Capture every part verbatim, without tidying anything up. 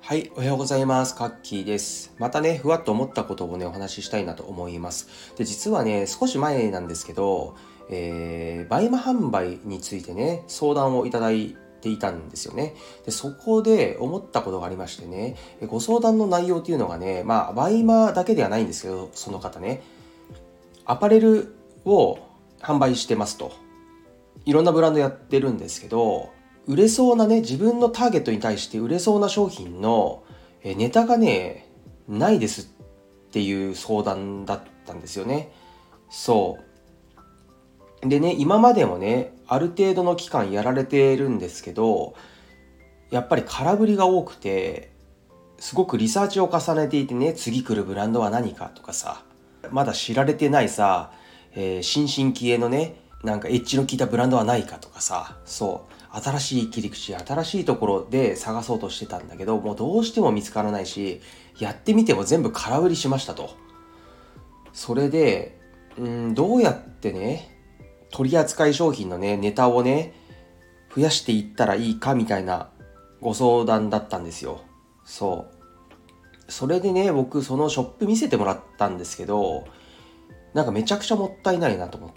はい、おはようございます。カッキーです。またね、ふわっと思ったことをね、お話ししたいなと思います。で、実はね、少し前なんですけど、えー、バイマ販売についてね、相談をいただいていたんですよね。で、そこで思ったことがありましてね、ご相談の内容っていうのがね、まあ、バイマだけではないんですけど、その方ね、アパレルを販売してますと。いろんなブランドやってるんですけど、売れそうなね、自分のターゲットに対して売れそうな商品のネタがね、ないですっていう相談だったんですよね。そう。でね、今までもね、ある程度の期間やられてるんですけど、やっぱり空振りが多くて、すごくリサーチを重ねていてね、次来るブランドは何かとかさ、まだ知られてないさ、えー新進気鋭のね、なんかエッジの効いたブランドはないかとかさ、そう、新しい切り口、新しいところで探そうとしてたんだけど、もうどうしても見つからないし、やってみても全部空売りしましたと。それで、うん、どうやってね、取扱い商品のね、ネタをね、増やしていったらいいかみたいなご相談だったんですよ。そう。それでね、僕そのショップ見せてもらったんですけど、なんかめちゃくちゃもったいないなと思って、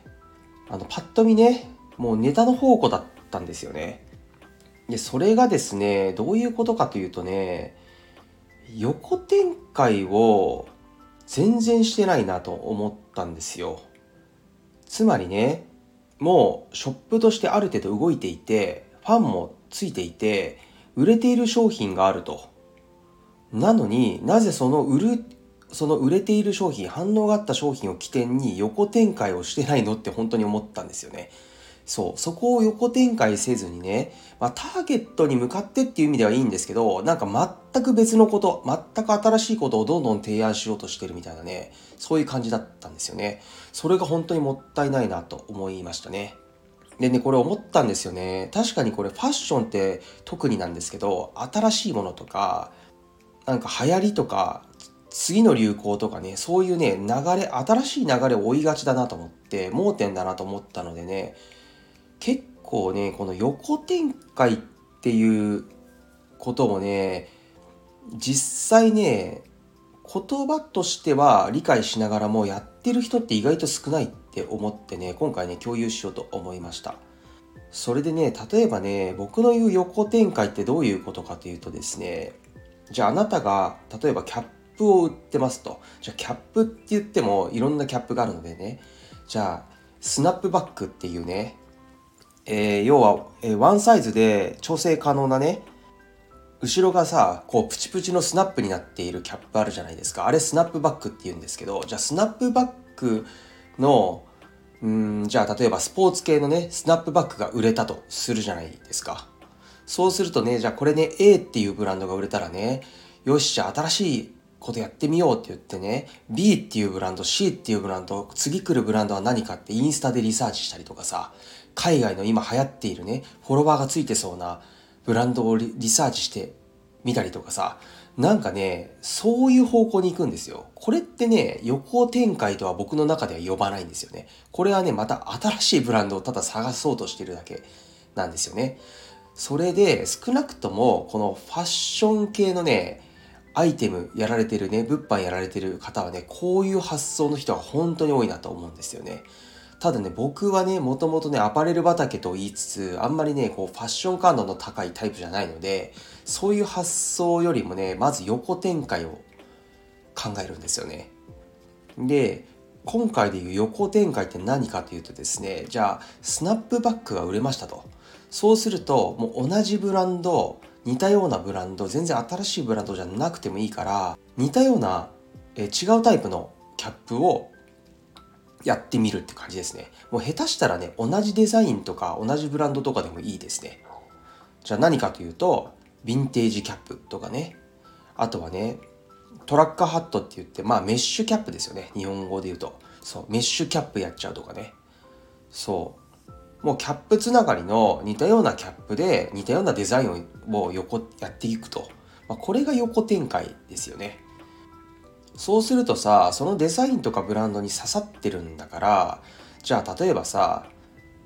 あの、パッと見ね、もうネタの宝庫だったんですよね。で、それがですね、どういうことかというとね、横展開を全然してないなと思ったんですよ。つまりね、もうショップとしてある程度動いていて、ファンもついていて、売れている商品があると。なのになぜその売る、その売れている商品、反応があった商品を起点に横展開をしてないのって本当に思ったんですよね。そう、そこを横展開せずにね、まあ、ターゲットに向かってっていう意味ではいいんですけど、なんか全く別のこと、全く新しいことをどんどん提案しようとしてるみたいなね、そういう感じだったんですよね。それが本当にもったいないなと思いましたね。でね、これ思ったんですよね。確かにこれファッションって特になんですけど、新しいものとか、なんか流行りとか、次の流行とかね、そういうね、流れ、新しい流れを追いがちだなと思って、盲点だなと思ったのでね、結構ね、この横展開っていうこともね、実際ね、言葉としては理解しながらもやってる人って意外と少ないって思ってね、今回ね、共有しようと思いました。それでね、例えばね、僕の言う横展開ってどういうことかというとですね、じゃああなたが例えばキャップを売ってますと。じゃあキャップって言ってもいろんなキャップがあるのでね。じゃあスナップバックっていうね、えー要は、えーワンサイズで調整可能なね、後ろがさ、こうプチプチのスナップになっているキャップあるじゃないですか。あれスナップバックって言うんですけど、じゃあスナップバックの、うーん、じゃあ例えばスポーツ系のね、スナップバックが売れたとするじゃないですか。そうするとね、じゃあこれね、A っていうブランドが売れたらね、よし、じゃあ新しいことやってみようって言ってね、B っていうブランド、C っていうブランド、次来るブランドは何かってインスタでリサーチしたりとかさ、海外の今流行っているね、フォロワーがついてそうなブランドをリリサーチしてみたりとかさ、なんかね、そういう方向に行くんですよ。これってね、横展開とは僕の中では呼ばないんですよね。これはね、また新しいブランドをただ探そうとしてるだけなんですよね。それで少なくともこのファッション系のね、アイテムやられてるね、物販やられてる方はね、こういう発想の人が本当に多いなと思うんですよね。ただね、僕はね、もともとね、アパレル畑と言いつつ、あんまりね、こう、ファッション感度の高いタイプじゃないので、そういう発想よりもね、まず横展開を考えるんですよね。で、今回でいう横展開って何かというとですね、じゃあ、スナップバッグが売れましたと。そうすると、もう同じブランド、似たようなブランド、全然新しいブランドじゃなくてもいいから、似たような、え違うタイプのキャップをやってみるって感じですね。もう下手したらね、同じデザインとか同じブランドとかでもいいですね。じゃあ何かというと、ヴィンテージキャップとかね。あとはね、トラッカーハットって言って、まあメッシュキャップですよね。日本語で言うと。そう、メッシュキャップやっちゃうとかね。そう。もうキャップつながりの似たようなキャップで似たようなデザインを横やっていくと。まあ、これが横展開ですよね。そうするとさ、そのデザインとかブランドに刺さってるんだから、じゃあ例えばさ、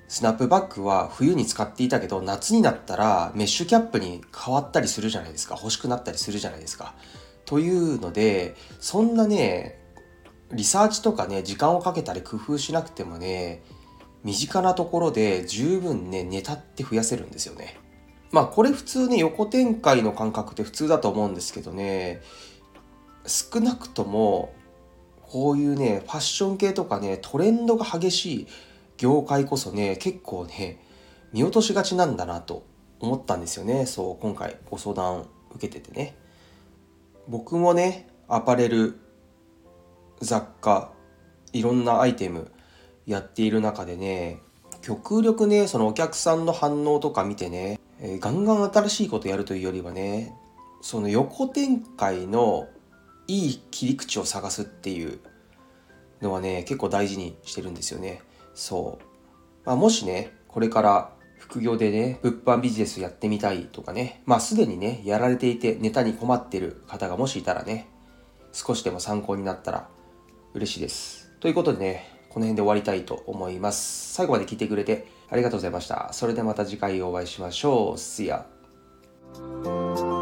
スナップバッグは冬に使っていたけど、夏になったらメッシュキャップに変わったりするじゃないですか。欲しくなったりするじゃないですか。というので、そんなね、リサーチとかね、時間をかけたり工夫しなくてもね、身近なところで十分ね、ネタって増やせるんですよね。まあこれ普通ね、横展開の感覚って普通だと思うんですけどね、少なくともこういうね、ファッション系とかね、トレンドが激しい業界こそね、結構ね、見落としがちなんだなと思ったんですよね。そう、今回ご相談受けててね。僕もね、アパレル、雑貨、いろんなアイテムやっている中でね、極力ね、そのお客さんの反応とか見てね、えーガンガン新しいことやるというよりはね、その横展開のいい切り口を探すっていうのはね、結構大事にしてるんですよね。そう。まあ、もしね、これから副業でね、物販ビジネスやってみたいとかね、まあすでにね、やられていてネタに困ってる方がもしいたらね、少しでも参考になったら嬉しいです。ということでね、この辺で終わりたいと思います。最後まで聞いてくれてありがとうございました。それではまた次回お会いしましょう。See ya!